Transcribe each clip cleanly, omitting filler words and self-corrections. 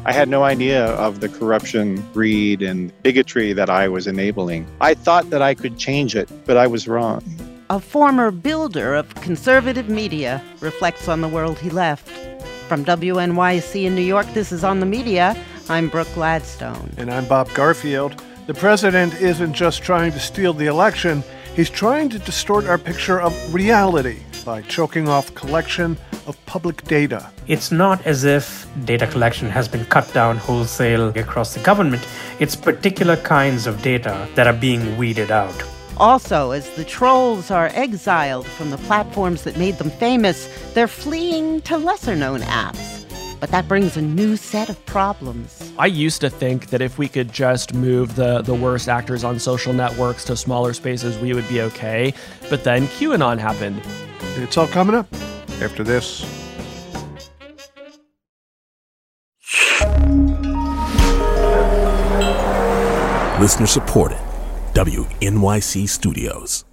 I had no idea of the corruption, greed, and bigotry that I was enabling. I thought that I could change it, but I was wrong. A former builder of conservative media reflects on the world he left. From WNYC in New York, this is On the Media. I'm Brooke Gladstone. And I'm Bob Garfield. The president isn't just trying to steal the election, he's trying to distort our picture of reality by choking off collection of public data. It's not as if data collection has been cut down wholesale across the government. It's particular kinds of data that are being weeded out. Also, as the trolls are exiled from the platforms that made them famous, they're fleeing to lesser-known apps. But that brings a new set of problems. I used to think that if we could just move the worst actors on social networks to smaller spaces, we would be okay. But then QAnon happened. It's all coming up after this. Listener supported. WNYC Studios.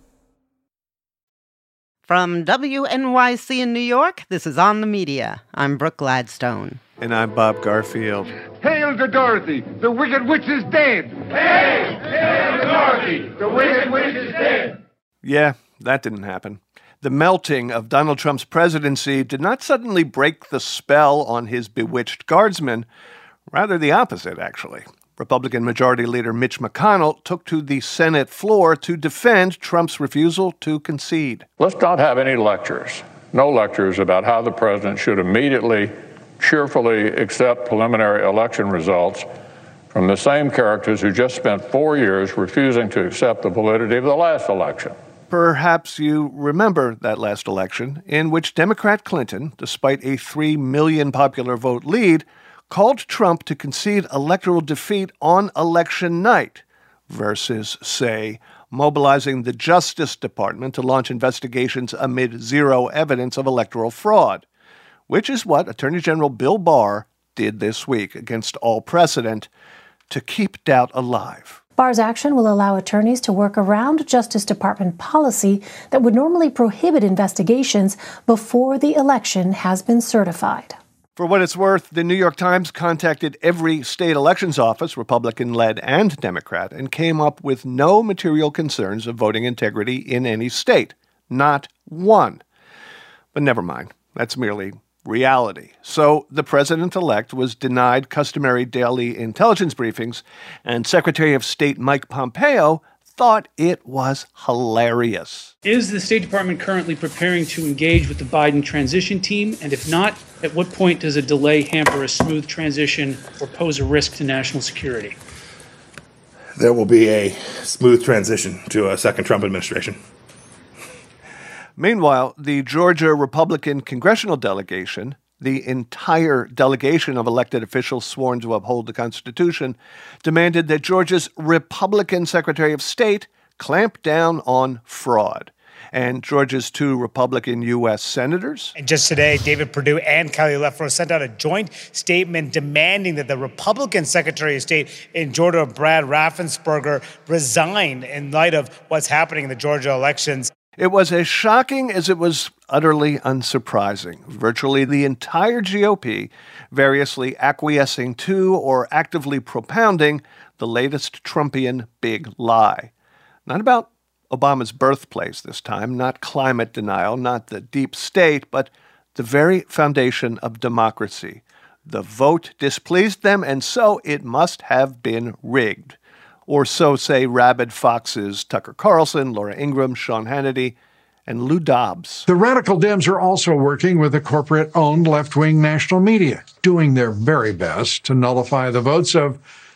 From WNYC in New York, this is On the Media. I'm Brooke Gladstone. And I'm Bob Garfield. Hail to Dorothy! The Wicked Witch is dead! Hail! Hail to Dorothy! The Wicked Witch is dead! Yeah, that didn't happen. The melting of Donald Trump's presidency did not suddenly break the spell on his bewitched guardsmen. Rather the opposite, actually. Republican Majority Leader Mitch McConnell took to the Senate floor to defend Trump's refusal to concede. Let's not have any lectures, no lectures about how the president should immediately, cheerfully accept preliminary election results from the same characters who just spent 4 years refusing to accept the validity of the last election. Perhaps you remember that last election, in which Democrat Clinton, despite a 3 million popular vote lead, called Trump to concede electoral defeat on election night versus, say, mobilizing the Justice Department to launch investigations amid zero evidence of electoral fraud, which is what Attorney General Bill Barr did this week against all precedent to keep doubt alive. Barr's action will allow attorneys to work around Justice Department policy that would normally prohibit investigations before the election has been certified. For what it's worth, the New York Times contacted every state elections office, Republican-led and Democrat, and came up with no material concerns of voting integrity in any state. Not one. But never mind. That's merely reality. So the president-elect was denied customary daily intelligence briefings, and Secretary of State Mike Pompeo thought it was hilarious. Is the State Department currently preparing to engage with the Biden transition team? And if not, at what point does a delay hamper a smooth transition or pose a risk to national security? There will be a smooth transition to a second Trump administration. Meanwhile, the Georgia Republican congressional delegation, the entire delegation of elected officials sworn to uphold the Constitution, demanded that Georgia's Republican Secretary of State clamp down on fraud. And Georgia's 2 Republican U.S. senators. And just today, David Perdue and Kelly Loeffler sent out a joint statement demanding that the Republican Secretary of State in Georgia, Brad Raffensperger, resign in light of what's happening in the Georgia elections. It was as shocking as it was utterly unsurprising. Virtually the entire GOP variously acquiescing to or actively propounding the latest Trumpian big lie. Not about Obama's birthplace this time, not climate denial, not the deep state, but the very foundation of democracy. The vote displeased them, and so it must have been rigged. Or so say rabid foxes Tucker Carlson, Laura Ingraham, Sean Hannity, and Lou Dobbs. The radical Dems are also working with the corporate-owned left-wing national media, doing their very best to nullify the votes of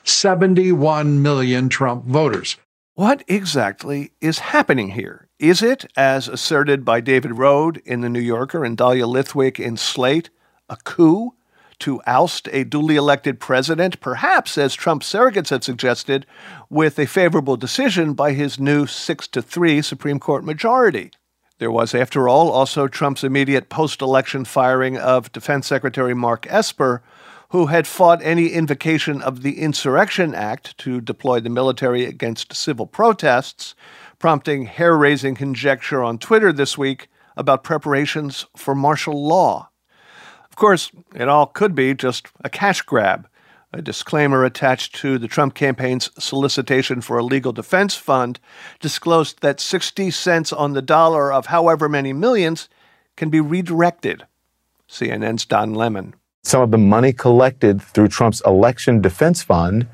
71 million Trump voters. What exactly is happening here? Is it, as asserted by David Rode in The New Yorker and Dahlia Lithwick in Slate, a coup to oust a duly elected president, perhaps, as Trump surrogates have suggested, with a favorable decision by his new 6-3 Supreme Court majority? There was, after all, also Trump's immediate post-election firing of Defense Secretary Mark Esper, who had fought any invocation of the Insurrection Act to deploy the military against civil protests, prompting hair-raising conjecture on Twitter this week about preparations for martial law. Of course, it all could be just a cash grab, A disclaimer attached to the Trump campaign's solicitation for a legal defense fund disclosed that 60 cents on the dollar of however many millions can be redirected. CNN's Don Lemon. Some of the money collected through Trump's election defense fund,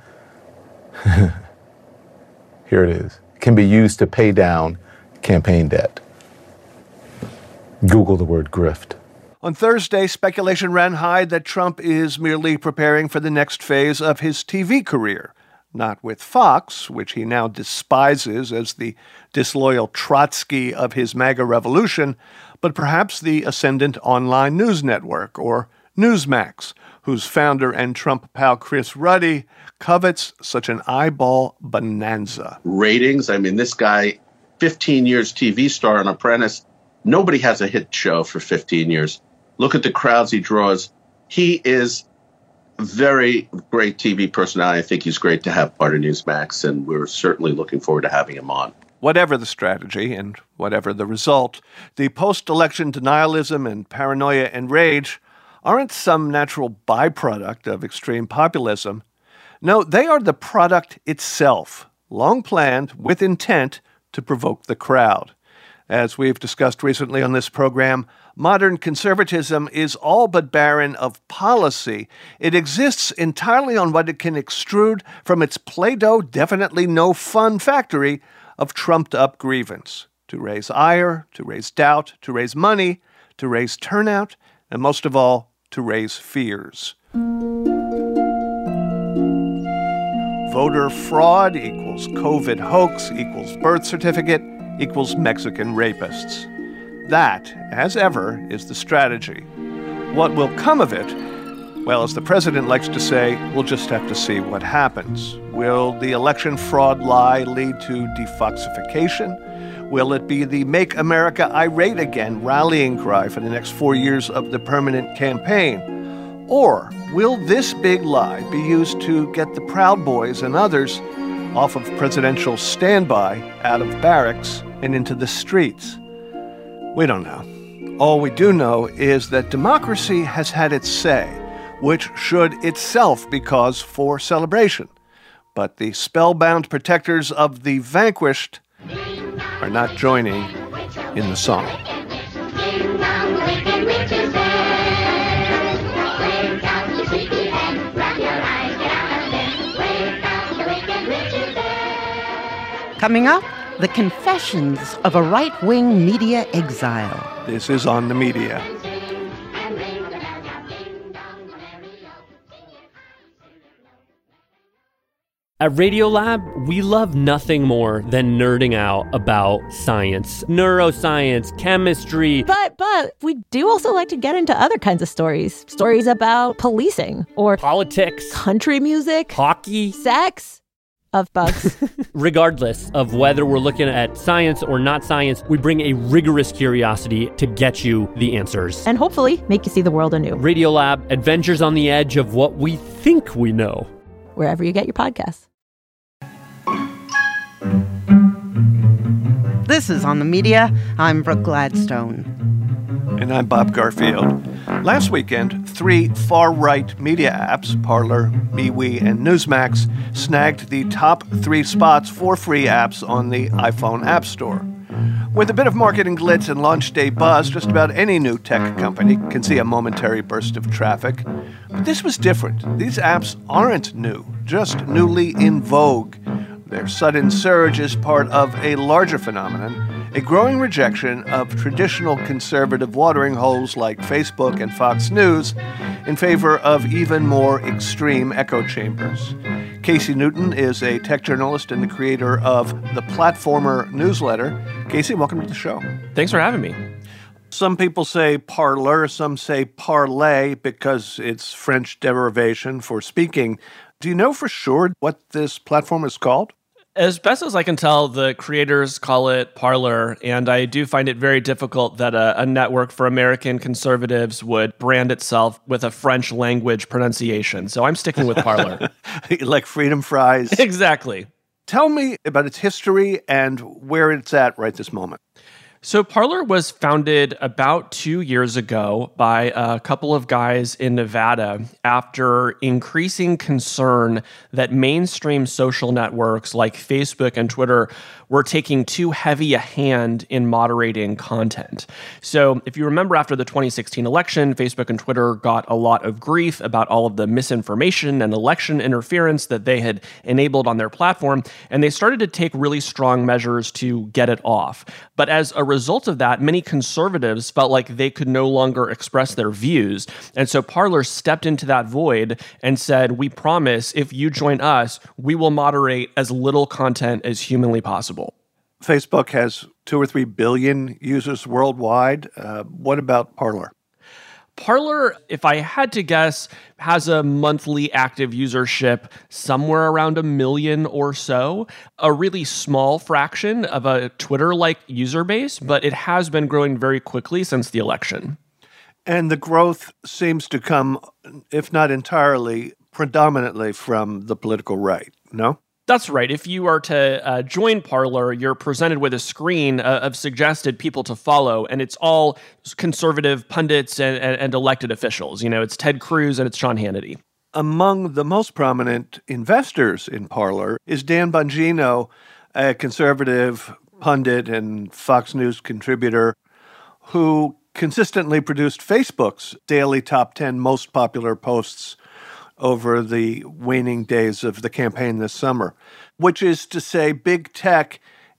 here it is, can be used to pay down campaign debt. Google the word grift. On Thursday, speculation ran high that Trump is merely preparing for the next phase of his TV career. Not with Fox, which he now despises as the disloyal Trotsky of his MAGA revolution, but perhaps the ascendant online news network, or Newsmax, whose founder and Trump pal Chris Ruddy covets such an eyeball bonanza. Ratings, I mean, this guy, 15 years TV star on Apprentice, nobody has a hit show for 15 years. Look at the crowds he draws. He is a very great TV personality. I think he's great to have part of Newsmax, and we're certainly looking forward to having him on. Whatever the strategy and whatever the result, the post-election denialism and paranoia and rage aren't some natural byproduct of extreme populism. No, they are the product itself, long planned with intent to provoke the crowd. As we've discussed recently on this program, modern conservatism is all but barren of policy. It exists entirely on what it can extrude from its Play-Doh, definitely no fun factory of trumped-up grievance. To raise ire, to raise doubt, to raise money, to raise turnout, and most of all, to raise fears. Voter fraud equals COVID hoax equals birth certificate equals Mexican rapists. That, as ever, is the strategy. What will come of it? Well, as the president likes to say, we'll just have to see what happens. Will the election fraud lie lead to defoxification? Will it be the Make America Irate Again rallying cry for the next 4 years of the permanent campaign? Or will this big lie be used to get the Proud Boys and others off of presidential standby, out of barracks, and into the streets? We don't know. All we do know is that democracy has had its say, which should itself be cause for celebration. But the spellbound protectors of the vanquished are not joining in the song. Coming up, the confessions of a right-wing media exile. This is On the Media. At Radiolab, we love nothing more than nerding out about science, neuroscience, chemistry. But we do also like to get into other kinds of stories. Stories about policing or politics, country music, hockey, sex. Of bugs. Regardless of whether we're looking at science or not science, we bring a rigorous curiosity to get you the answers. And hopefully make you see the world anew. Radiolab, adventures on the edge of what we think we know. Wherever you get your podcasts. This is On the Media. I'm Brooke Gladstone. And I'm Bob Garfield. Last weekend, 3 far-right media apps, Parler, MeWe, and Newsmax, snagged the top 3 spots for free apps on the iPhone App Store. With a bit of marketing glitz and launch day buzz, just about any new tech company can see a momentary burst of traffic. But this was different. These apps aren't new, just newly in vogue. Their sudden surge is part of a larger phenomenon, a growing rejection of traditional conservative watering holes like Facebook and Fox News in favor of even more extreme echo chambers. Casey Newton is a tech journalist and the creator of the Platformer newsletter. Casey, welcome to the show. Thanks for having me. Some people say parlor, some say parlay because it's French derivation for speaking. Do you know for sure what this platform is called? As best as I can tell, the creators call it Parler, and I do find it very difficult that a network for American conservatives would brand itself with a French language pronunciation. So I'm sticking with Parler. Like freedom fries? Exactly. Tell me about its history and where it's at right this moment. So Parler was founded about 2 years ago by a couple of guys in Nevada after increasing concern that mainstream social networks like Facebook and Twitter were taking too heavy a hand in moderating content. So if you remember, after the 2016 election, Facebook and Twitter got a lot of grief about all of the misinformation and election interference that they had enabled on their platform, and they started to take really strong measures to get it off. But as a result of that, many conservatives felt like they could no longer express their views. And so Parler stepped into that void and said, we promise if you join us, we will moderate as little content as humanly possible. Facebook has 2 or 3 billion users worldwide. What about Parler? Parler, if I had to guess, has a monthly active usership somewhere around 1 million or so, a really small fraction of a Twitter-like user base, but it has been growing very quickly since the election. And the growth seems to come, if not entirely, predominantly from the political right, no? That's right. If you are to join Parler, you're presented with a screen of suggested people to follow, and it's all conservative pundits and elected officials. You know, it's Ted Cruz and it's Sean Hannity. Among the most prominent investors in Parler is Dan Bongino, a conservative pundit and Fox News contributor who consistently produced Facebook's daily top 10 most popular posts over the waning days of the campaign this summer, which is to say big tech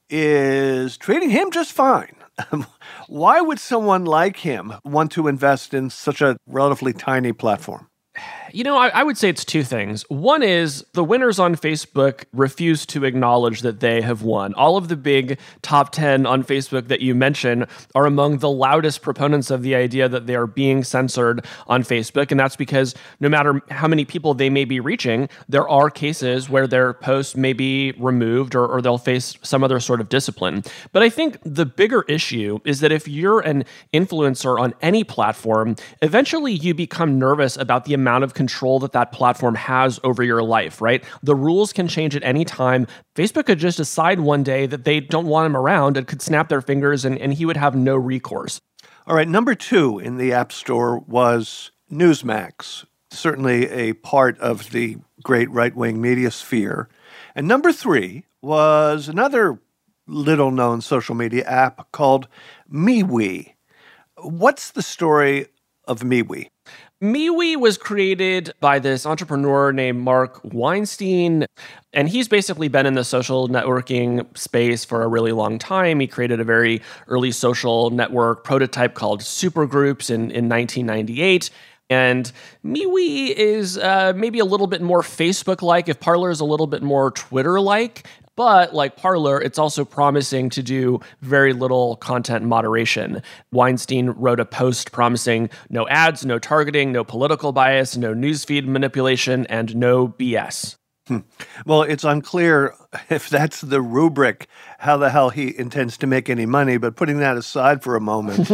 is treating him just fine. Why would someone like him want to invest in such a relatively tiny platform? You know, I would say it's 2 things. One is the winners on Facebook refuse to acknowledge that they have won. All of the big top 10 on Facebook that you mention are among the loudest proponents of the idea that they are being censored on Facebook. And that's because no matter how many people they may be reaching, there are cases where their posts may be removed or they'll face some other sort of discipline. But I think the bigger issue is that if you're an influencer on any platform, eventually you become nervous about the amount of control that platform has over your life, right? The rules can change at any time. Facebook could just decide one day that they don't want him around and could snap their fingers and he would have no recourse. All right, number 2 in the App Store was Newsmax, certainly a part of the great right-wing media sphere. And number 3 was another little-known social media app called MeWe. What's the story of MeWe? MeWe was created by this entrepreneur named Mark Weinstein, and he's basically been in the social networking space for a really long time. He created a very early social network prototype called Supergroups in 1998. And MeWe is maybe a little bit more Facebook-like, if Parler is a little bit more Twitter-like. But like Parler, it's also promising to do very little content moderation. Weinstein wrote a post promising no ads, no targeting, no political bias, no newsfeed manipulation, and no BS. Well, it's unclear if that's the rubric, how the hell he intends to make any money. But putting that aside for a moment,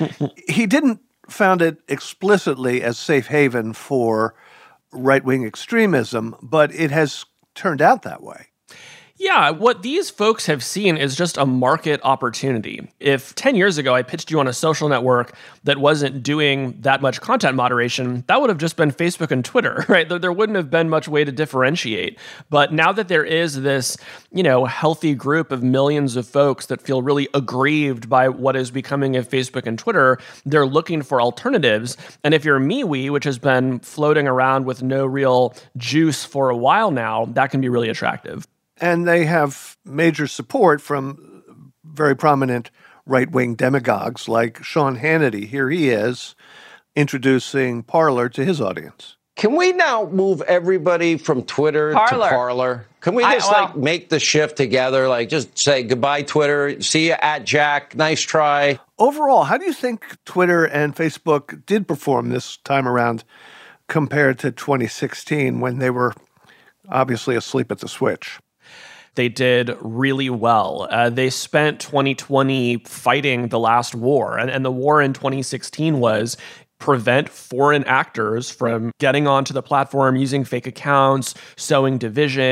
he didn't found it explicitly as safe haven for right-wing extremism, but it has turned out that way. Yeah, what these folks have seen is just a market opportunity. If 10 years ago I pitched you on a social network that wasn't doing that much content moderation, that would have just been Facebook and Twitter, right? There wouldn't have been much way to differentiate. But now that there is this, healthy group of millions of folks that feel really aggrieved by what is becoming of Facebook and Twitter, they're looking for alternatives. And if you're MeWe, which has been floating around with no real juice for a while now, that can be really attractive. And they have major support from very prominent right-wing demagogues like Sean Hannity. Here he is introducing Parler to his audience. Can we now move everybody from Twitter to Parler? Can we just make the shift together? Like just say goodbye, Twitter. See you at Jack. Nice try. Overall, how do you think Twitter and Facebook did perform this time around compared to 2016 when they were obviously asleep at the switch? They did really well. They spent 2020 fighting the last war. And the war in 2016 was prevent foreign actors from getting onto the platform, using fake accounts, sowing division.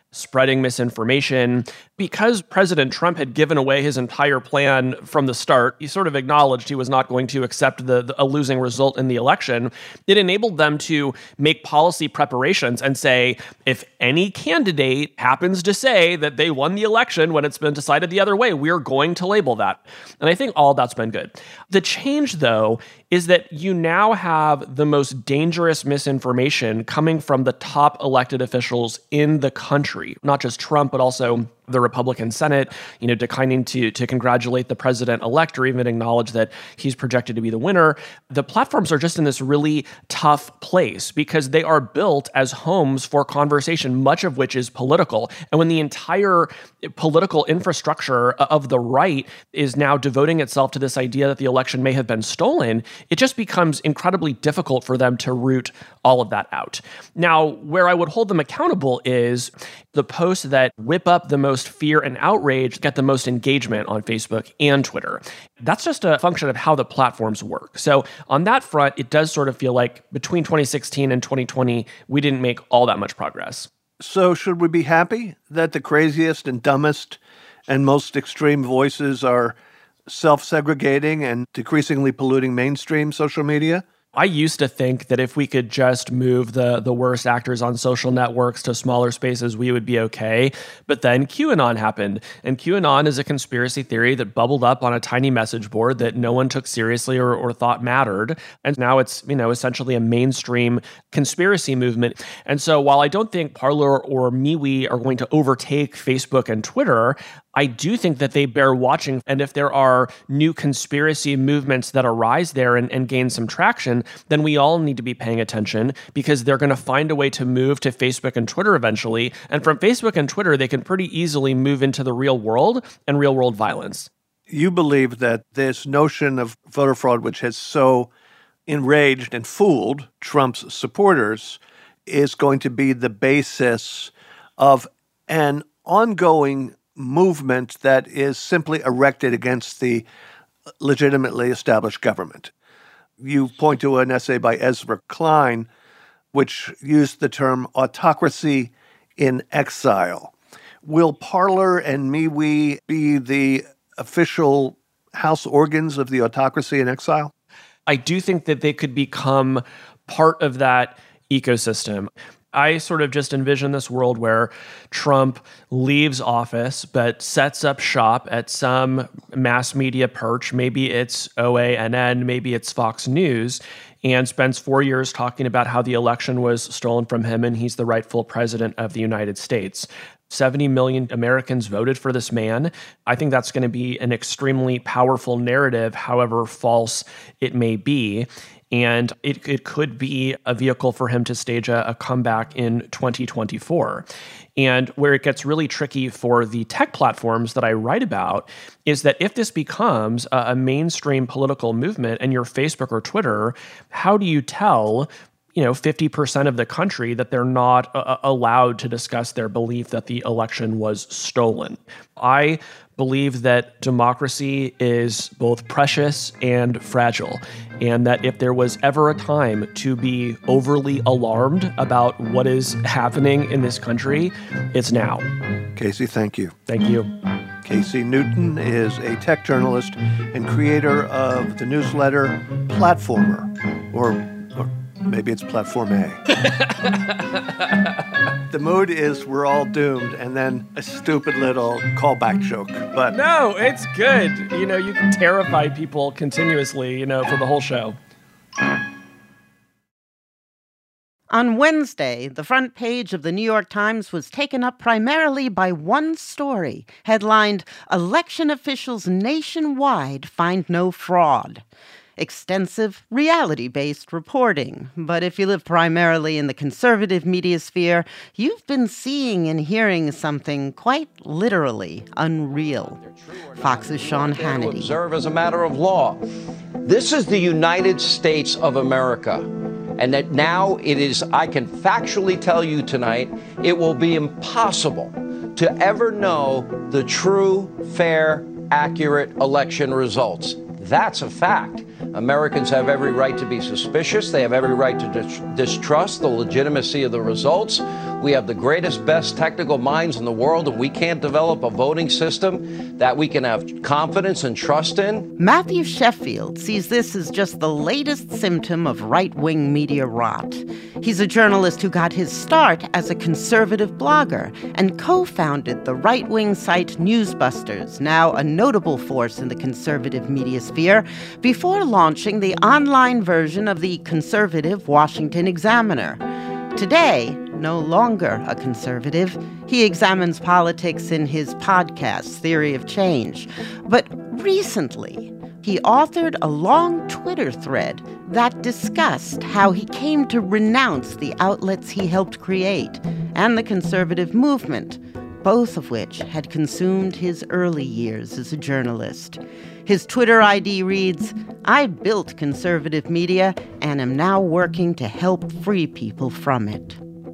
spreading misinformation. Because President Trump had given away his entire plan from the start, he sort of acknowledged he was not going to accept a losing result in the election. It enabled them to make policy preparations and say, if any candidate happens to say that they won the election when it's been decided the other way, we're going to label that. And I think all that's been good. The change, though, is that you now have the most dangerous misinformation coming from the top elected officials in the country, not just Trump, but also the Republican Senate, declining to congratulate the president-elect or even acknowledge that he's projected to be the winner. The platforms are just in this really tough place because they are built as homes for conversation, much of which is political. And when the entire political infrastructure of the right is now devoting itself to this idea that the election may have been stolen, it just becomes incredibly difficult for them to root all of that out. Now, where I would hold them accountable is the posts that whip up the most fear and outrage get the most engagement on Facebook and Twitter. That's just a function of how the platforms work. So on that front, it does sort of feel like between 2016 and 2020, we didn't make all that much progress. So should we be happy that the craziest and dumbest and most extreme voices are self-segregating and decreasingly polluting mainstream social media? I used to think that if we could just move the worst actors on social networks to smaller spaces, we would be okay. But then QAnon happened. And QAnon is a conspiracy theory that bubbled up on a tiny message board that no one took seriously or thought mattered. And now it's, essentially a mainstream conspiracy movement. And so while I don't think Parler or MeWe are going to overtake Facebook and Twitter, I do think that they bear watching. And if there are new conspiracy movements that arise there and gain some traction, then we all need to be paying attention because they're going to find a way to move to Facebook and Twitter eventually. And from Facebook and Twitter, they can pretty easily move into the real world and real world violence. You believe that this notion of voter fraud, which has so enraged and fooled Trump's supporters, is going to be the basis of an ongoing movement that is simply erected against the legitimately established government. You point to an essay by Ezra Klein, which used the term autocracy in exile. Will Parler and MeWe be the official house organs of the autocracy in exile? I do think that they could become part of that ecosystem. I sort of just envision this world where Trump leaves office but sets up shop at some mass media perch. Maybe it's OANN, maybe it's Fox News, and spends 4 years talking about how the election was stolen from him and he's the rightful president of the United States. 70 million Americans voted for this man. I think that's going to be an extremely powerful narrative, however false it may be. And it could be a vehicle for him to stage a comeback in 2024. And where it gets really tricky for the tech platforms that I write about is that if this becomes a mainstream political movement and you're Facebook or Twitter, how do you tell 50% of the country that they're not allowed to discuss their belief that the election was stolen? I believe that democracy is both precious and fragile, and that if there was ever a time to be overly alarmed about what is happening in this country, it's now. Casey, thank you. Thank you. Casey Newton is a tech journalist and creator of the newsletter Platformer, or maybe it's Platform A. The mood is we're all doomed, and then a stupid little callback joke. But no, it's good. You can terrify people continuously, for the whole show. On Wednesday, the front page of the New York Times was taken up primarily by one story, headlined, "Election Officials Nationwide Find No Fraud." Extensive, reality-based reporting. But if you live primarily in the conservative media sphere, you've been seeing and hearing something quite literally unreal. Fox's Sean Hannity. To observe as a matter of law. This is the United States of America. And that now I can factually tell you tonight, it will be impossible to ever know the true, fair, accurate election results. That's a fact. Americans have every right to be suspicious. They have every right to distrust the legitimacy of the results. We have the greatest, best technical minds in the world, and we can't develop a voting system that we can have confidence and trust in. Matthew Sheffield sees this as just the latest symptom of right-wing media rot. He's a journalist who got his start as a conservative blogger and co-founded the right-wing site Newsbusters, now a notable force in the conservative media sphere, before launching the online version of the conservative Washington Examiner. Today, no longer a conservative, he examines politics in his podcast, Theory of Change. But recently, he authored a long Twitter thread that discussed how he came to renounce the outlets he helped create and the conservative movement, both of which had consumed his early years as a journalist. His Twitter ID reads, "I built conservative media and am now working to help free people from it."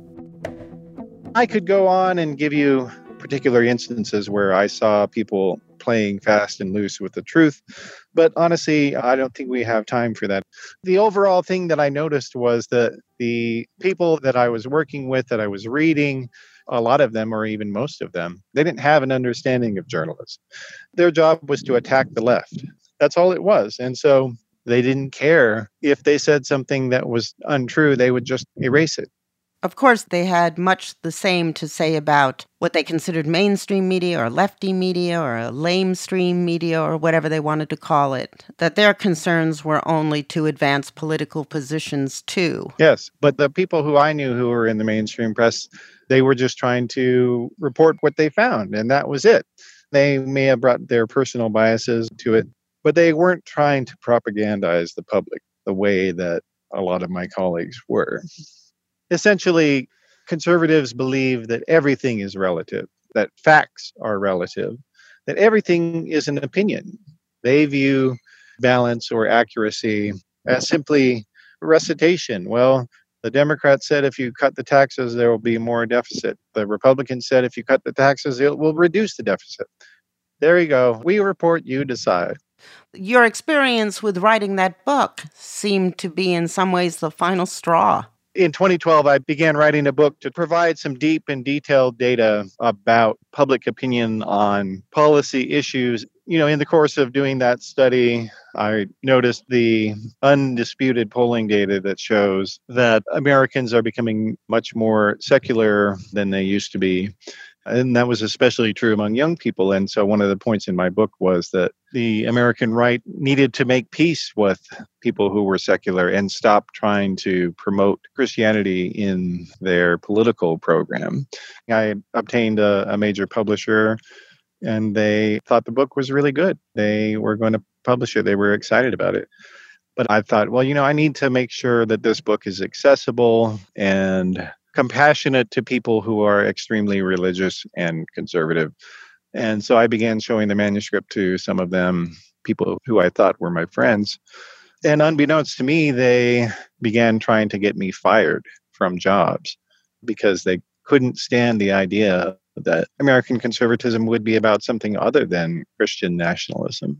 I could go on and give you particular instances where I saw people playing fast and loose with the truth, but honestly, I don't think we have time for that. The overall thing that I noticed was that the people that I was working with, that I was reading, a lot of them, or even most of them, they didn't have an understanding of journalism. Their job was to attack the left. That's all it was. And so they didn't care if they said something that was untrue, they would just erase it. Of course, they had much the same to say about what they considered mainstream media or lefty media or a lamestream media or whatever they wanted to call it, that their concerns were only to advance political positions too. Yes, but the people who I knew who were in the mainstream press, they were just trying to report what they found, and that was it. They may have brought their personal biases to it, but they weren't trying to propagandize the public the way that a lot of my colleagues were. Essentially, conservatives believe that everything is relative, that facts are relative, that everything is an opinion. They view balance or accuracy as simply recitation. Well, the Democrats said if you cut the taxes, there will be more deficit. The Republicans said if you cut the taxes, it will reduce the deficit. There you go. We report, you decide. Your experience with writing that book seemed to be in some ways the final straw. In 2012, I began writing a book to provide some deep and detailed data about public opinion on policy issues. You know, in the course of doing that study, I noticed the undisputed polling data that shows that Americans are becoming much more secular than they used to be. And that was especially true among young people. And so one of the points in my book was that the American right needed to make peace with people who were secular and stop trying to promote Christianity in their political program. I obtained a major publisher, and they thought the book was really good. They were going to publish it. They were excited about it. But I thought, well, I need to make sure that this book is accessible and compassionate to people who are extremely religious and conservative. And so I began showing the manuscript to some of them, people who I thought were my friends. And unbeknownst to me, they began trying to get me fired from jobs because they couldn't stand the idea that American conservatism would be about something other than Christian nationalism.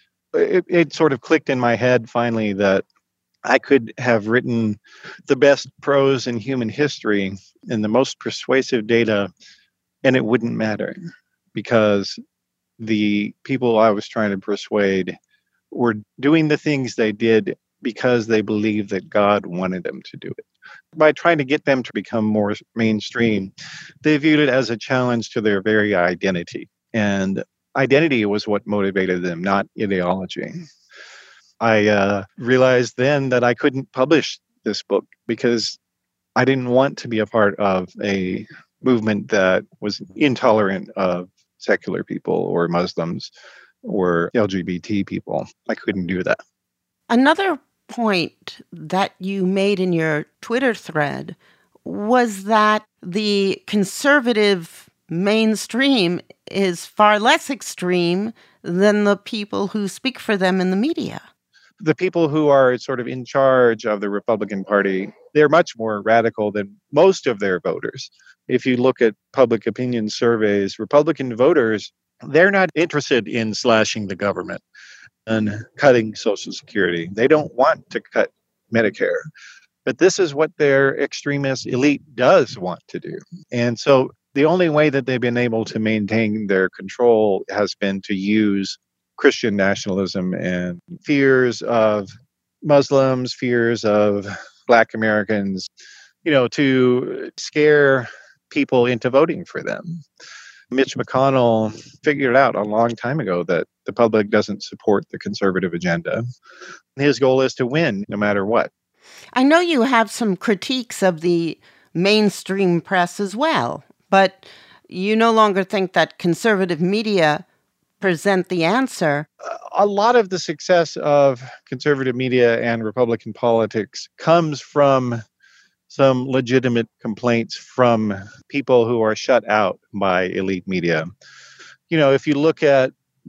It sort of clicked in my head finally that I could have written the best prose in human history and the most persuasive data, and it wouldn't matter because the people I was trying to persuade were doing the things they did because they believed that God wanted them to do it. By trying to get them to become more mainstream, they viewed it as a challenge to their very identity. And identity was what motivated them, not ideology. I realized then that I couldn't publish this book because I didn't want to be a part of a movement that was intolerant of secular people or Muslims or LGBT people. I couldn't do that. Another point that you made in your Twitter thread was that the conservative mainstream is far less extreme than the people who speak for them in the media. The people who are sort of in charge of the Republican Party, they're much more radical than most of their voters. If you look at public opinion surveys, Republican voters, they're not interested in slashing the government. cutting Social Security. They don't want to cut Medicare. But this is what their extremist elite does want to do. And so the only way that they've been able to maintain their control has been to use Christian nationalism and fears of Muslims, fears of Black Americans, to scare people into voting for them. Mitch McConnell figured out a long time ago that the public doesn't support the conservative agenda. His goal is to win no matter what. I know you have some critiques of the mainstream press as well, but you no longer think that conservative media present the answer. A lot of the success of conservative media and Republican politics comes from some legitimate complaints from people who are shut out by elite media. If you look at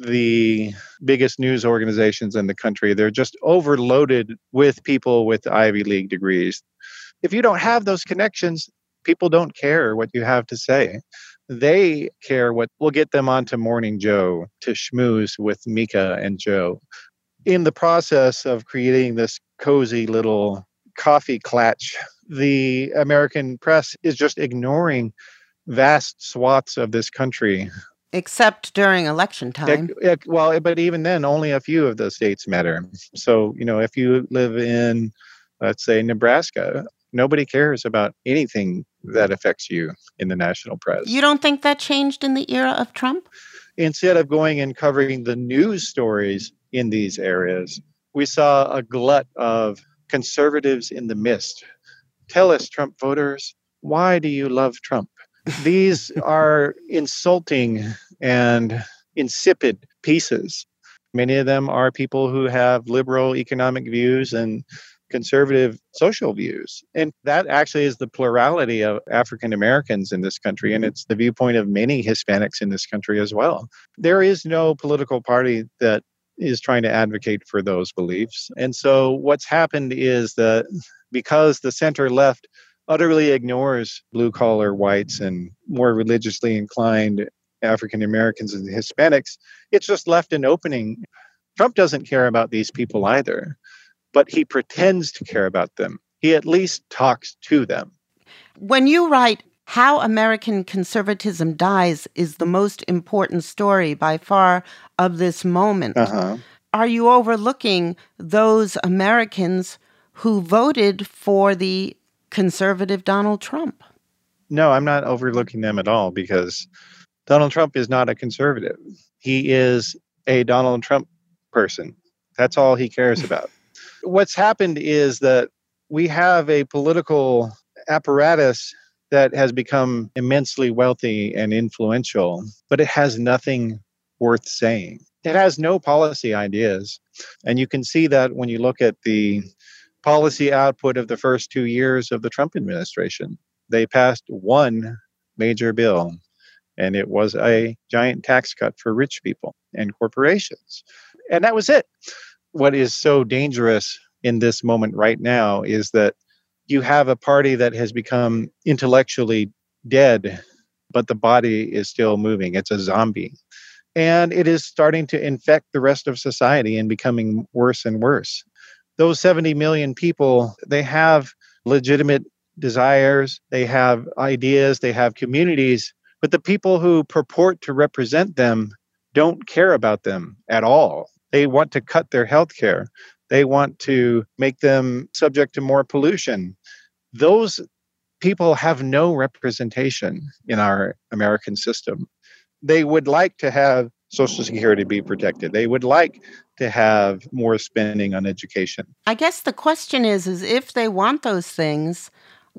the biggest news organizations in the country, they're just overloaded with people with Ivy League degrees. If you don't have those connections, people don't care what you have to say. They care what will get them onto Morning Joe to schmooze with Mika and Joe. In the process of creating this cozy little coffee klatch, the American press is just ignoring vast swaths of this country. Except during election time. But even then, only a few of the states matter. So, if you live in, let's say, Nebraska, nobody cares about anything that affects you in the national press. You don't think that changed in the era of Trump? Instead of going and covering the news stories in these areas, we saw a glut of conservatives in the mist. Tell us, Trump voters, why do you love Trump? These are insulting and insipid pieces. Many of them are people who have liberal economic views and conservative social views. And that actually is the plurality of African Americans in this country. And it's the viewpoint of many Hispanics in this country as well. There is no political party that is trying to advocate for those beliefs. And so what's happened is that because the center left utterly ignores blue-collar whites and more religiously inclined African Americans and Hispanics, it's just left an opening. Trump doesn't care about these people either, but he pretends to care about them. He at least talks to them. When you write, How American Conservatism Dies is the most important story by far of this moment, are you overlooking those Americans who voted for the conservative Donald Trump? No, I'm not overlooking them at all, because Donald Trump is not a conservative. He is a Donald Trump person. That's all he cares about. What's happened is that we have a political apparatus that has become immensely wealthy and influential, but it has nothing worth saying. It has no policy ideas. And you can see that when you look at the policy output of the first 2 years of the Trump administration. They passed one major bill, and it was a giant tax cut for rich people and corporations. And that was it. What is so dangerous in this moment right now is that you have a party that has become intellectually dead, but the body is still moving. It's a zombie. And it is starting to infect the rest of society and becoming worse and worse. Those 70 million people, they have legitimate desires, they have ideas, they have communities, but the people who purport to represent them don't care about them at all. They want to cut their health care. They want to make them subject to more pollution. Those people have no representation in our American system. They would like to have Social Security be protected. They would like to have more spending on education. I guess the question is if they want those things,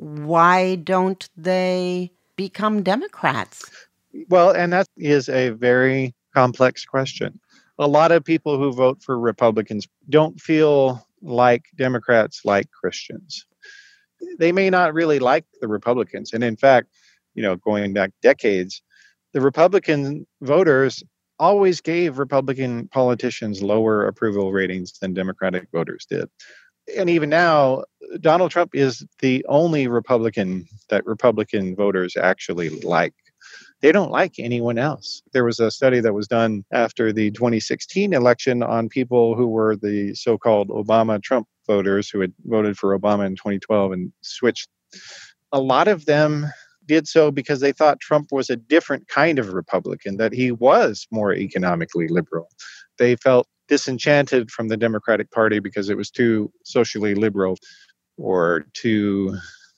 why don't they become Democrats? Well, and that is a very complex question. A lot of people who vote for Republicans don't feel like Democrats like Christians. They may not really like the Republicans. And in fact, going back decades, the Republican voters always gave Republican politicians lower approval ratings than Democratic voters did. And even now, Donald Trump is the only Republican that Republican voters actually like. they don't like anyone else. There was a study that was done after the 2016 election on people who were the so-called Obama-Trump voters who had voted for Obama in 2012 and switched. A lot of them did so because they thought Trump was a different kind of Republican, that he was more economically liberal. They felt disenchanted from the Democratic Party because it was too socially liberal or too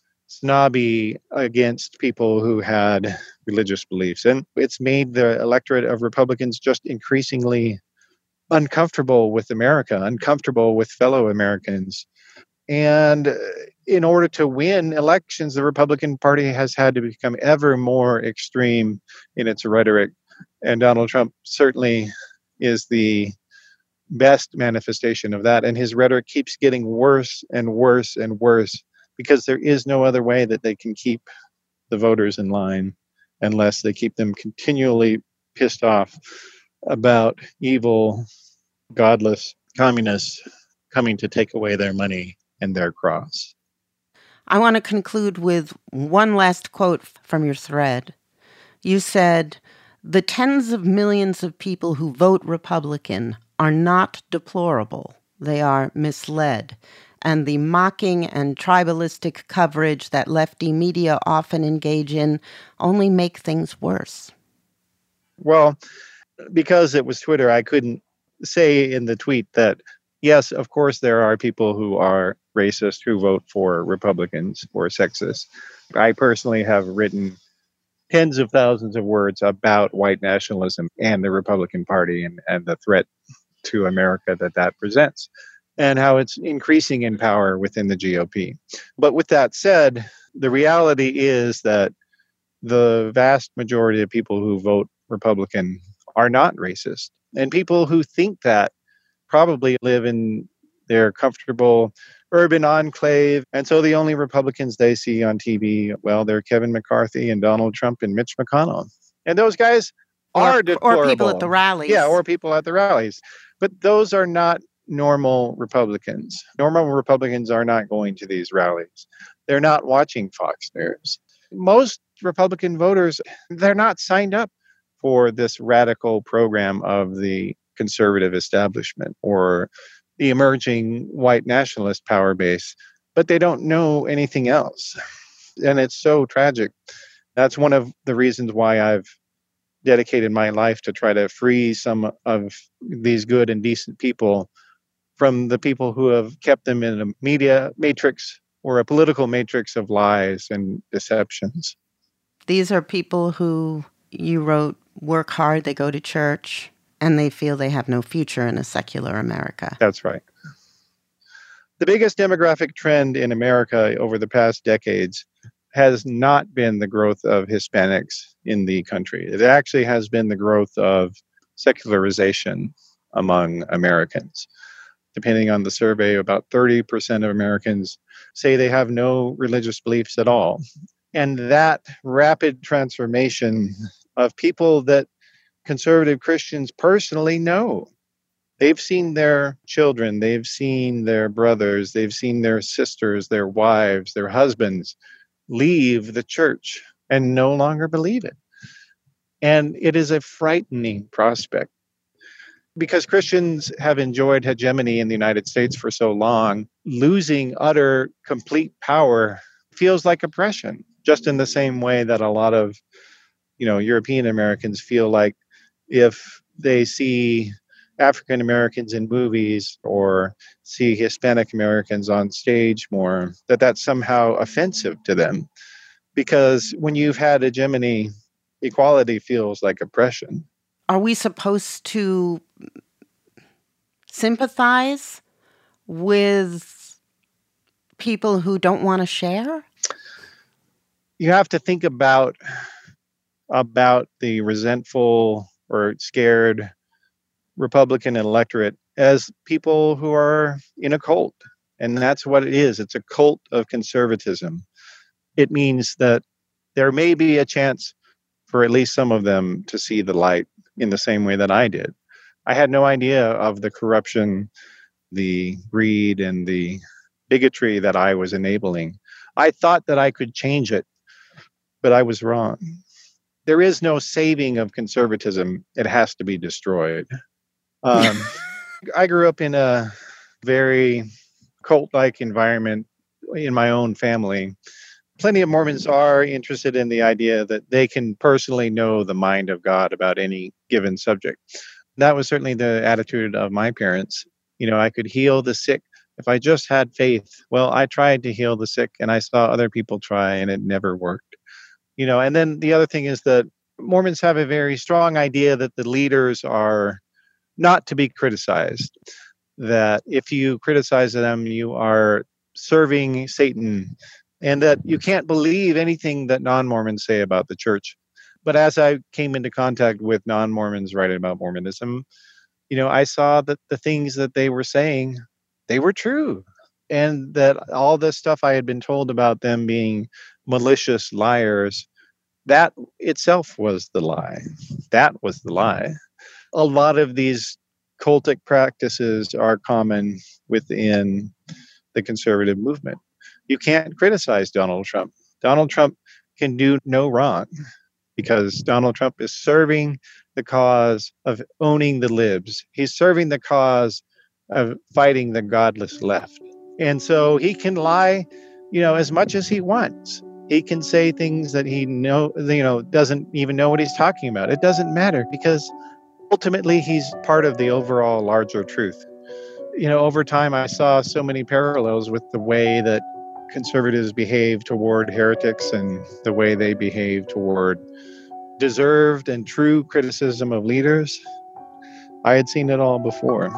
snobby against people who had religious beliefs. And it's made the electorate of Republicans just increasingly uncomfortable with America, uncomfortable with fellow Americans. And in order to win elections, the Republican Party has had to become ever more extreme in its rhetoric. And Donald Trump certainly is the best manifestation of that. And his rhetoric keeps getting worse and worse and worse because there is no other way that they can keep the voters in line unless they keep them continually pissed off about evil, godless communists coming to take away their money and their cross. I want to conclude with one last quote from your thread. You said, "The tens of millions of people who vote Republican are not deplorable. They are misled. And the mocking and tribalistic coverage that lefty media often engage in only make things worse." Well, because it was Twitter, I couldn't say in the tweet that, yes, of course, there are people who are racist who vote for Republicans or sexist. I personally have written tens of thousands of words about white nationalism and the Republican Party and the threat to America that presents, and how it's increasing in power within the GOP. But with that said, the reality is that the vast majority of people who vote Republican are not racist. And people who think that probably live in their comfortable urban enclave. And so the only Republicans they see on TV, well, they're Kevin McCarthy and Donald Trump and Mitch McConnell. And those guys are deplorable. Or people at the rallies. Yeah, or people at the rallies. But those are not normal Republicans. Normal Republicans are not going to these rallies. They're not watching Fox News. Most Republican voters, they're not signed up for this radical program of the conservative establishment or the emerging white nationalist power base, but they don't know anything else. And it's so tragic. That's one of the reasons why I've dedicated my life to try to free some of these good and decent people from the people who have kept them in a media matrix or a political matrix of lies and deceptions. These are people who, you wrote, work hard, they go to church, and they feel they have no future in a secular America. That's right. The biggest demographic trend in America over the past decades has not been the growth of Hispanics in the country. It actually has been the growth of secularization among Americans. Depending on the survey, about 30% of Americans say they have no religious beliefs at all. And that rapid transformation of people that conservative Christians personally know. They've seen their children, they've seen their brothers, they've seen their sisters, their wives, their husbands leave the church and no longer believe it. And it is a frightening prospect. Because Christians have enjoyed hegemony in the United States for so long, losing utter, complete power feels like oppression, just in the same way that a lot of, European Americans feel like if they see African Americans in movies or see Hispanic Americans on stage more, that's somehow offensive to them. Because when you've had hegemony, equality feels like oppression. Are we supposed to sympathize with people who don't want to share? You have to think about the resentful or scared Republican electorate as people who are in a cult. And that's what it is. It's a cult of conservatism. It means that there may be a chance for at least some of them to see the light in the same way that I did. I had no idea of the corruption, the greed, and the bigotry that I was enabling. I thought that I could change it, but I was wrong. there is no saving of conservatism. It has to be destroyed. I grew up in a very cult-like environment in my own family. Plenty of Mormons are interested in the idea that they can personally know the mind of God about any given subject. That was certainly the attitude of my parents. I could heal the sick if I just had faith. Well, I tried to heal the sick and I saw other people try and it never worked. And then the other thing is that Mormons have a very strong idea that the leaders are not to be criticized, that if you criticize them, you are serving Satan, and that you can't believe anything that non-Mormons say about the church. But as I came into contact with non-Mormons writing about Mormonism, I saw that the things that they were saying, they were true. And that all this stuff I had been told about them being malicious liars, that itself was the lie. That was the lie. A lot of these cultic practices are common within the conservative movement. You can't criticize Donald Trump. Donald Trump can do no wrong because Donald Trump is serving the cause of owning the libs. He's serving the cause of fighting the godless left. And so he can lie, as much as he wants. He can say things that he doesn't even know what he's talking about. It doesn't matter because ultimately he's part of the overall larger truth. Over time, I saw so many parallels with the way that conservatives behave toward heretics and the way they behave toward deserved and true criticism of leaders. I had seen it all before.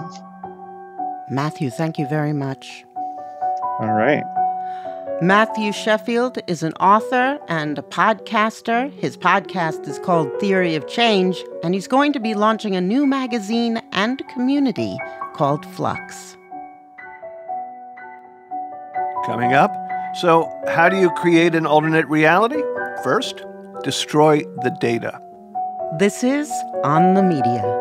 Matthew, thank you very much. All right. Matthew Sheffield is an author and a podcaster. His podcast is called Theory of Change, and he's going to be launching a new magazine and community called Flux. Coming up, so how do you create an alternate reality? First, destroy the data. This is On the Media.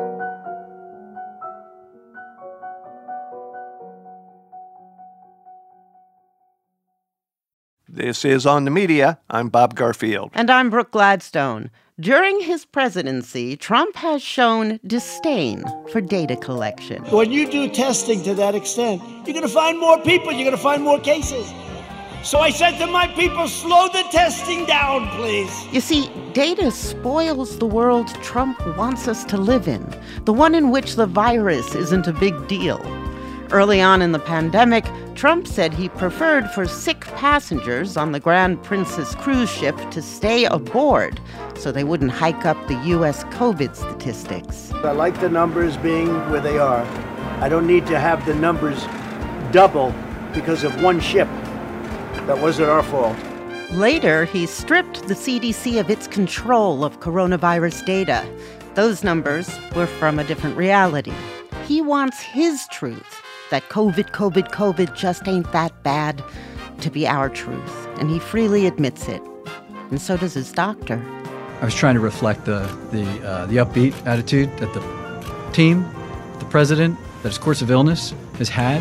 This is On the Media. I'm Bob Garfield. And I'm Brooke Gladstone. During his presidency, Trump has shown disdain for data collection. When you do testing to that extent, you're going to find more people, you're going to find more cases. So I said to my people, slow the testing down, please. You see, data spoils the world Trump wants us to live in, the one in which the virus isn't a big deal. Early on in the pandemic, Trump said he preferred for sick passengers on the Grand Princess cruise ship to stay aboard so they wouldn't hike up the U.S. COVID statistics. I like the numbers being where they are. I don't need to have the numbers double because of one ship. That wasn't our fault. Later, he stripped the CDC of its control of coronavirus data. Those numbers were from a different reality. He wants his truth, that COVID just ain't that bad, to be our truth. And he freely admits it. And so does his doctor. I was trying to reflect the upbeat attitude that the team, the president, that his course of illness has had.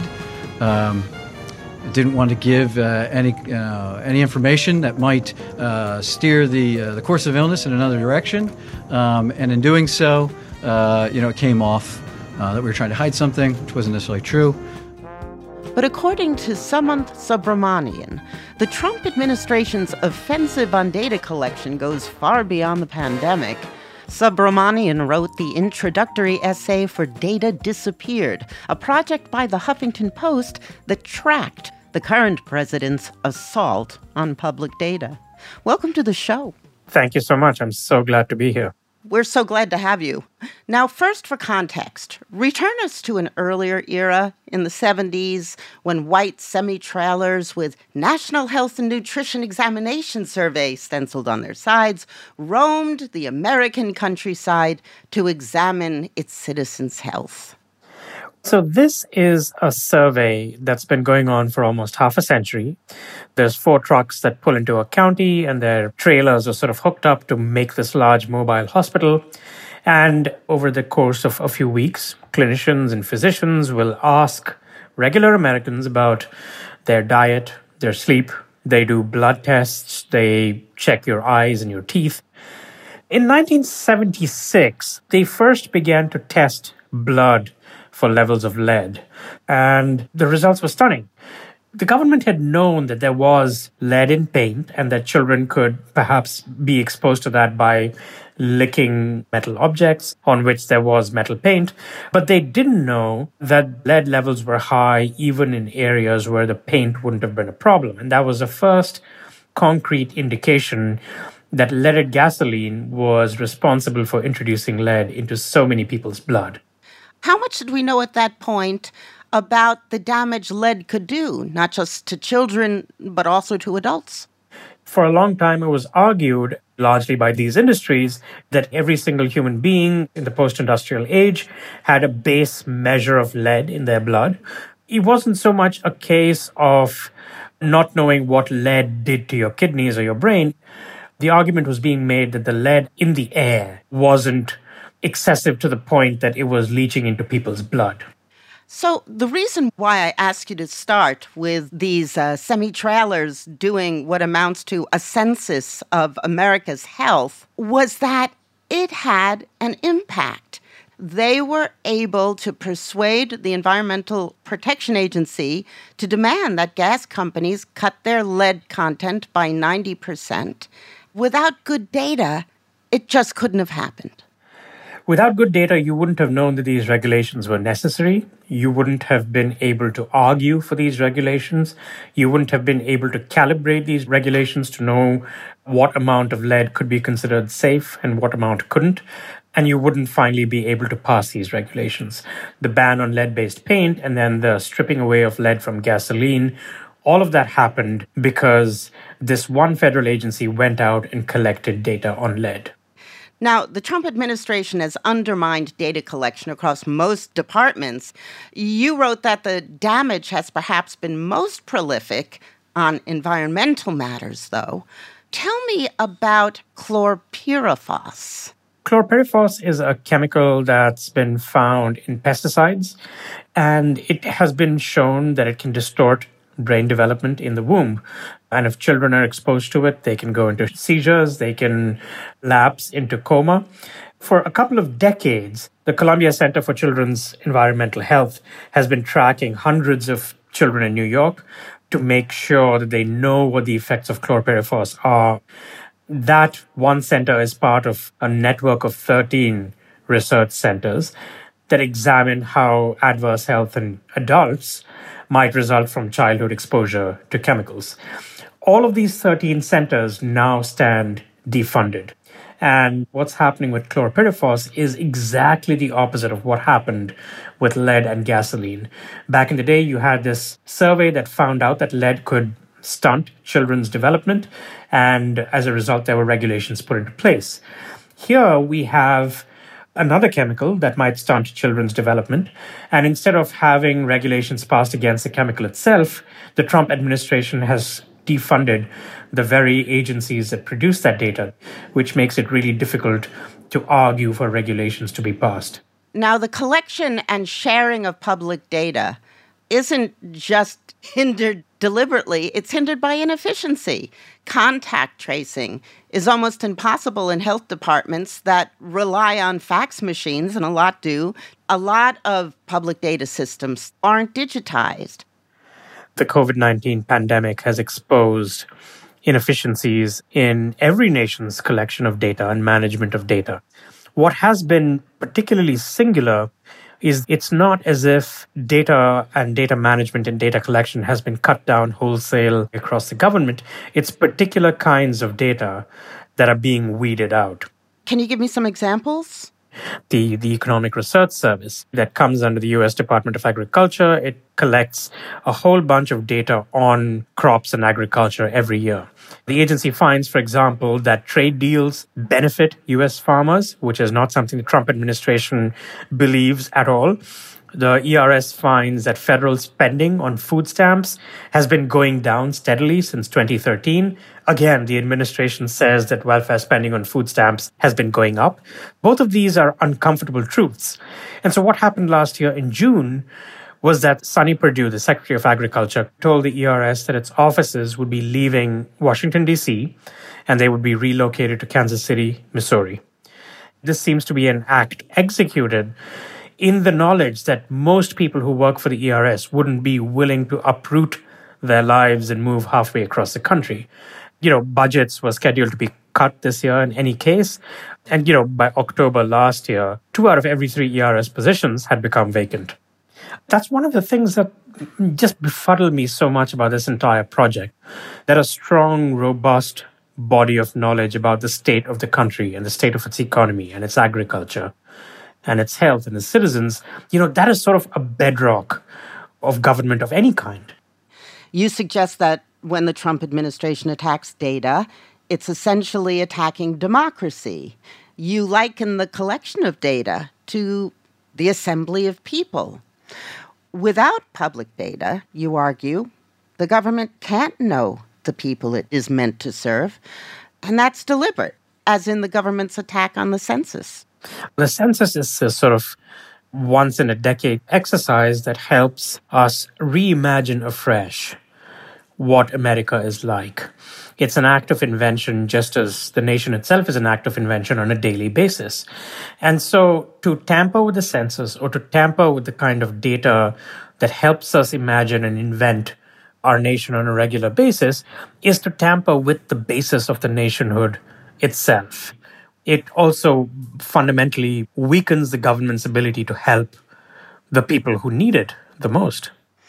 Didn't want to give any information that might steer the course of illness in another direction. And in doing so, it came off that we were trying to hide something, which wasn't necessarily true. But according to Samanth Subramanian, the Trump administration's offensive on data collection goes far beyond the pandemic. Subramanian wrote the introductory essay for Data Disappeared, a project by the Huffington Post that tracked the current president's assault on public data. Welcome to the show. Thank you so much. I'm so glad to be here. We're so glad to have you. Now, first for context, return us to an earlier era in the 70s when white semi-trailers with National Health and Nutrition Examination Survey stenciled on their sides roamed the American countryside to examine its citizens' health. So this is a survey that's been going on for almost half a century. There's 4 trucks that pull into a county, and their trailers are sort of hooked up to make this large mobile hospital. And over the course of a few weeks, clinicians and physicians will ask regular Americans about their diet, their sleep. They do blood tests. They check your eyes and your teeth. In 1976, they first began to test blood for levels of lead, and the results were stunning. The government had known that there was lead in paint and that children could perhaps be exposed to that by licking metal objects on which there was metal paint, but they didn't know that lead levels were high even in areas where the paint wouldn't have been a problem. And that was the first concrete indication that leaded gasoline was responsible for introducing lead into so many people's blood. How much did we know at that point about the damage lead could do, not just to children, but also to adults? For a long time, it was argued, largely by these industries, that every single human being in the post-industrial age had a base measure of lead in their blood. It wasn't so much a case of not knowing what lead did to your kidneys or your brain. The argument was being made that the lead in the air wasn't excessive to the point that it was leaching into people's blood. So the reason why I asked you to start with these semi-trailers doing what amounts to a census of America's health was that it had an impact. They were able to persuade the Environmental Protection Agency to demand that gas companies cut their lead content by 90%. Without good data, it just couldn't have happened. Without good data, you wouldn't have known that these regulations were necessary. You wouldn't have been able to argue for these regulations. You wouldn't have been able to calibrate these regulations to know what amount of lead could be considered safe and what amount couldn't. And you wouldn't finally be able to pass these regulations. The ban on lead-based paint and then the stripping away of lead from gasoline, all of that happened because this one federal agency went out and collected data on lead. Now, the Trump administration has undermined data collection across most departments. You wrote that the damage has perhaps been most prolific on environmental matters, though. Tell me about chlorpyrifos. Chlorpyrifos is a chemical that's been found in pesticides, and it has been shown that it can distort brain development in the womb. And if children are exposed to it, they can go into seizures, they can lapse into coma. For a couple of decades, the Columbia Center for Children's Environmental Health has been tracking hundreds of children in New York to make sure that they know what the effects of chlorpyrifos are. That one center is part of a network of 13 research centers that examine how adverse health in adults might result from childhood exposure to chemicals. All of these 13 centers now stand defunded. And what's happening with chlorpyrifos is exactly the opposite of what happened with lead and gasoline. Back in the day, you had this survey that found out that lead could stunt children's development, and as a result, there were regulations put into place. Here we have another chemical that might stunt children's development. And instead of having regulations passed against the chemical itself, the Trump administration has defunded the very agencies that produce that data, which makes it really difficult to argue for regulations to be passed. Now, the collection and sharing of public data isn't just hindered deliberately, it's hindered by inefficiency. Contact tracing is almost impossible in health departments that rely on fax machines, and a lot do. A lot of public data systems aren't digitized. The COVID-19 pandemic has exposed inefficiencies in every nation's collection of data and management of data. What has been particularly singular is it's not as if data and data management and data collection has been cut down wholesale across the government. It's particular kinds of data that are being weeded out. Can you give me some examples? The Economic Research Service that comes under the U.S. Department of Agriculture, it collects a whole bunch of data on crops and agriculture every year. The agency finds, for example, that trade deals benefit U.S. farmers, which is not something the Trump administration believes at all. The ERS finds that federal spending on food stamps has been going down steadily since 2013. Again, the administration says that welfare spending on food stamps has been going up. Both of these are uncomfortable truths. And so what happened last year in June was that Sonny Perdue, the Secretary of Agriculture, told the ERS that its offices would be leaving Washington, D.C., and they would be relocated to Kansas City, Missouri. This seems to be an act executed in the knowledge that most people who work for the ERS wouldn't be willing to uproot their lives and move halfway across the country. Budgets were scheduled to be cut this year in any case. And, by October last year, 2 out of every 3 ERS positions had become vacant. That's one of the things that just befuddled me so much about this entire project. That a strong, robust body of knowledge about the state of the country and the state of its economy and its agriculture and its health and its citizens, that is sort of a bedrock of government of any kind. You suggest that when the Trump administration attacks data, it's essentially attacking democracy. You liken the collection of data to the assembly of people. Without public data, you argue, the government can't know the people it is meant to serve, and that's deliberate, as in the government's attack on the census. The census is a sort of once-in-a-decade exercise that helps us reimagine afresh what America is like. It's an act of invention, just as the nation itself is an act of invention on a daily basis. And so to tamper with the census or to tamper with the kind of data that helps us imagine and invent our nation on a regular basis is to tamper with the basis of the nationhood itself. It also fundamentally weakens the government's ability to help the people who need it the most.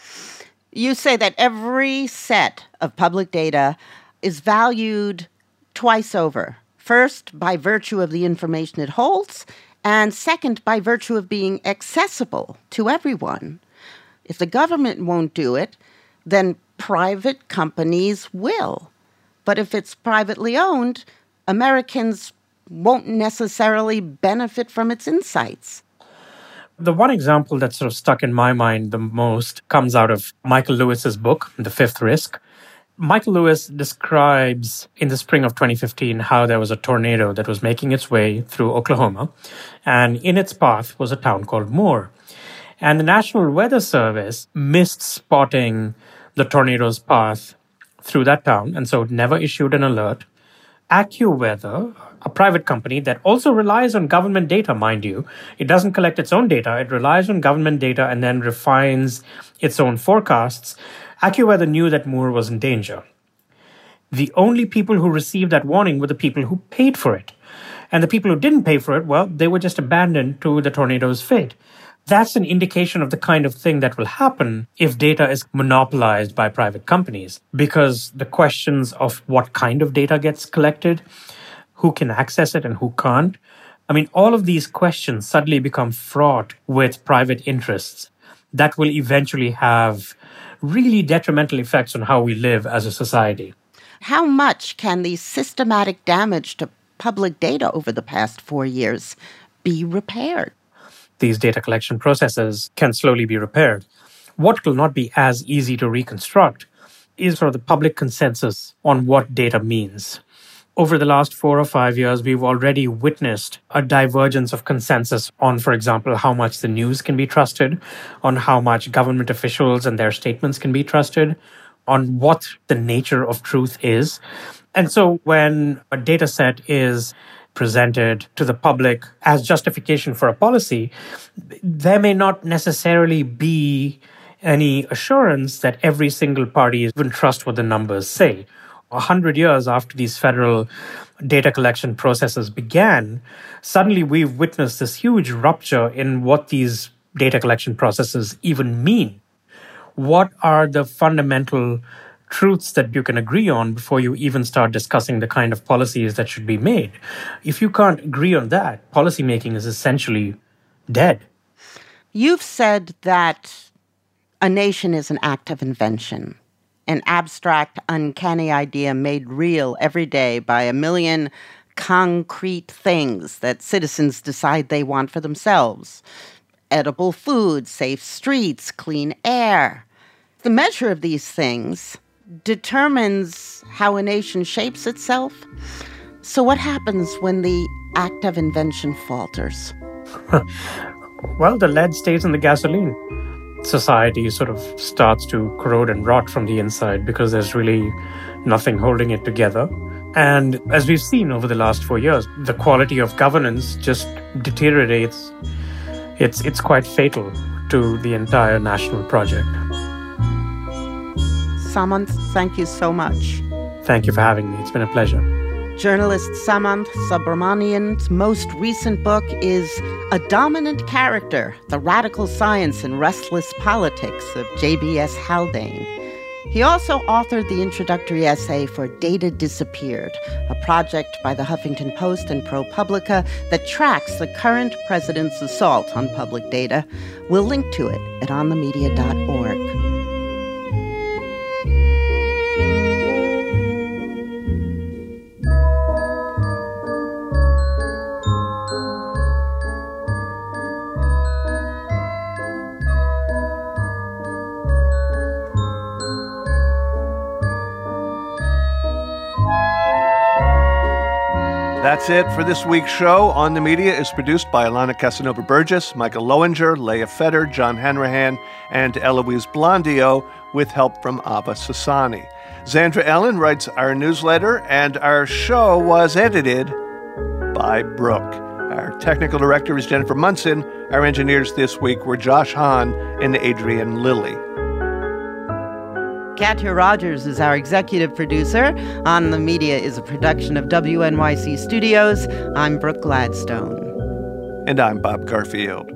You say that every set of public data is valued twice over. First, by virtue of the information it holds, and second, by virtue of being accessible to everyone. If the government won't do it, then private companies will. But if it's privately owned, Americans won't necessarily benefit from its insights. The one example that sort of stuck in my mind the most comes out of Michael Lewis's book, The Fifth Risk. Michael Lewis describes in the spring of 2015 how there was a tornado that was making its way through Oklahoma, and in its path was a town called Moore. And the National Weather Service missed spotting the tornado's path through that town, and so it never issued an alert. AccuWeather, a private company that also relies on government data, mind you. It doesn't collect its own data. It relies on government data and then refines its own forecasts. AccuWeather knew that Moore was in danger. The only people who received that warning were the people who paid for it. And the people who didn't pay for it, well, they were just abandoned to the tornado's fate. That's an indication of the kind of thing that will happen if data is monopolized by private companies, because the questions of what kind of data gets collected, who can access it and who can't, all of these questions suddenly become fraught with private interests that will eventually have really detrimental effects on how we live as a society. How much can the systematic damage to public data over the past 4 years be repaired? These data collection processes can slowly be repaired. What will not be as easy to reconstruct is sort of the public consensus on what data means. Over the last 4 or 5 years, we've already witnessed a divergence of consensus on, for example, how much the news can be trusted, on how much government officials and their statements can be trusted, on what the nature of truth is. And so when a data set is presented to the public as justification for a policy, there may not necessarily be any assurance that every single party even trust what the numbers say. 100 years after these federal data collection processes began, suddenly we've witnessed this huge rupture in what these data collection processes even mean. What are the fundamental truths that you can agree on before you even start discussing the kind of policies that should be made? If you can't agree on that, policymaking is essentially dead. You've said that a nation is an act of invention, an abstract, uncanny idea made real every day by a million concrete things that citizens decide they want for themselves. Edible food, safe streets, clean air. The measure of these things determines how a nation shapes itself. So what happens when the act of invention falters? Well, the lead stays in the gasoline. Society sort of starts to corrode and rot from the inside because there's really nothing holding it together. And as we've seen over the last 4 years, the quality of governance just deteriorates. It's quite fatal to the entire national project. Samant, thank you so much. Thank you for having me. It's been a pleasure. Journalist Samant Subramanian's most recent book is A Dominant Character, The Radical Science and Restless Politics of J.B.S. Haldane. He also authored the introductory essay for Data Disappeared, a project by the Huffington Post and ProPublica that tracks the current president's assault on public data. We'll link to it at onthemedia.org. That's it for this week's show. On the Media is produced by Alana Casanova-Burgess, Michael Lowinger, Leah Fetter, John Hanrahan, and Eloise Blondio, with help from Ava Sassani. Zandra Ellen writes our newsletter, and our show was edited by Brooke. Our technical director is Jennifer Munson. Our engineers this week were Josh Hahn and Adrian Lilly. Katya Rogers is our executive producer. On the Media is a production of WNYC Studios. I'm Brooke Gladstone. And I'm Bob Garfield.